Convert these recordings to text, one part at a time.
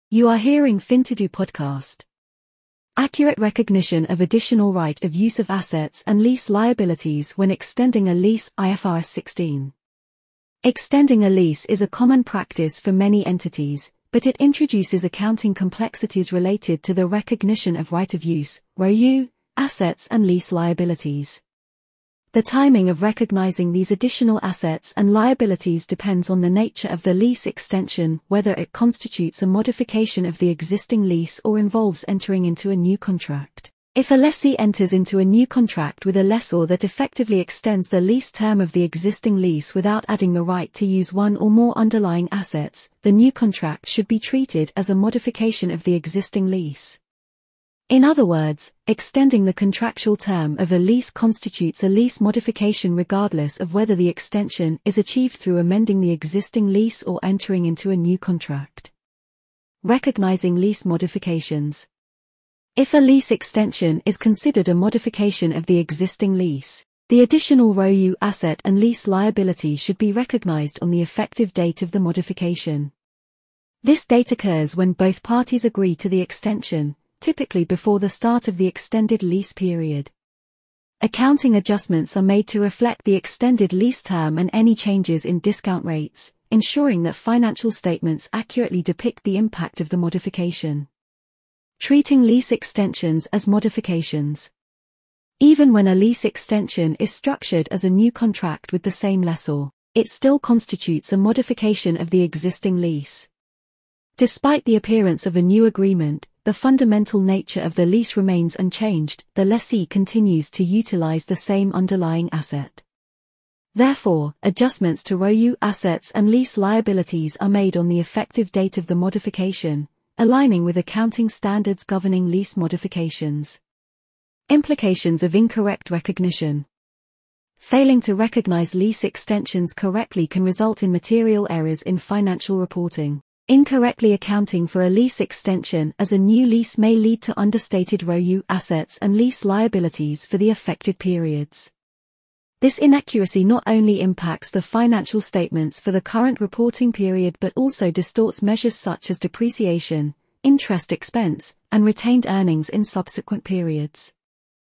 You are hearing FinToDo podcast. Accurate recognition of additional right of use of assets and lease liabilities when extending a lease. IFRS 16. Extending a lease is a common practice for many entities, but it introduces accounting complexities related to the recognition of right of use, ROU, assets and lease liabilities. The timing of recognizing these additional assets and liabilities depends on the nature of the lease extension, whether it constitutes a modification of the existing lease or involves entering into a new contract. If a lessee enters into a new contract with a lessor that effectively extends the lease term of the existing lease without adding the right to use one or more underlying assets, the new contract should be treated as a modification of the existing lease. In other words, extending the contractual term of a lease constitutes a lease modification regardless of whether the extension is achieved through amending the existing lease or entering into a new contract. Recognizing lease modifications. If a lease extension is considered a modification of the existing lease, the additional ROU asset and lease liability should be recognized on the effective date of the modification. This date occurs when both parties agree to the extension, typically before the start of the extended lease period. Accounting adjustments are made to reflect the extended lease term and any changes in discount rates, ensuring that financial statements accurately depict the impact of the modification. Treating lease extensions as modifications. Even when a lease extension is structured as a new contract with the same lessor, it still constitutes a modification of the existing lease. Despite the appearance of a new agreement, the fundamental nature of the lease remains unchanged. The lessee continues to utilize the same underlying asset. Therefore, adjustments to ROU assets and lease liabilities are made on the effective date of the modification, aligning with accounting standards governing lease modifications. Implications of incorrect recognition. Failing to recognize lease extensions correctly can result in material errors in financial reporting. Incorrectly accounting for a lease extension as a new lease may lead to understated ROU assets and lease liabilities for the affected periods. This inaccuracy not only impacts the financial statements for the current reporting period but also distorts measures such as depreciation, interest expense, and retained earnings in subsequent periods.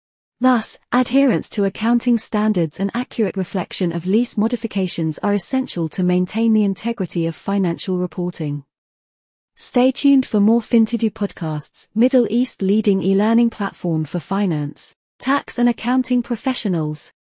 Thus, adherence to accounting standards and accurate reflection of lease modifications are essential to maintain the integrity of financial reporting. Stay tuned for more FinToDo podcasts, Middle East leading e-learning platform for finance, tax and accounting professionals.